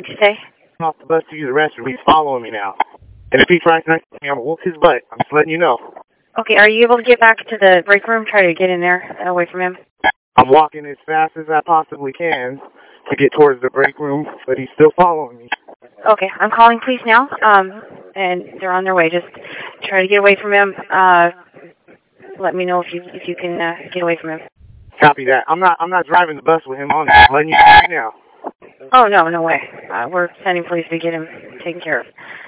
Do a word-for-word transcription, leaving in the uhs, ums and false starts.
What'd you say? I'm off the bus to use the restroom. He's following me now. And if he tries to next to me, I'm going to whoop his butt. I'm just letting you know. Okay, are you able to get back to the break room? Try to get in there, away from him? I'm walking as fast as I possibly can to get towards the break room, but he's still following me. Okay, I'm calling police now, um, and they're on their way. Just try to get away from him. Uh, let me know if you if you can uh, get away from him. Copy that. I'm not I'm not driving the bus with him on it. I'm letting you know right now. Oh, no, no way. Uh, we're sending police to get him taken care of.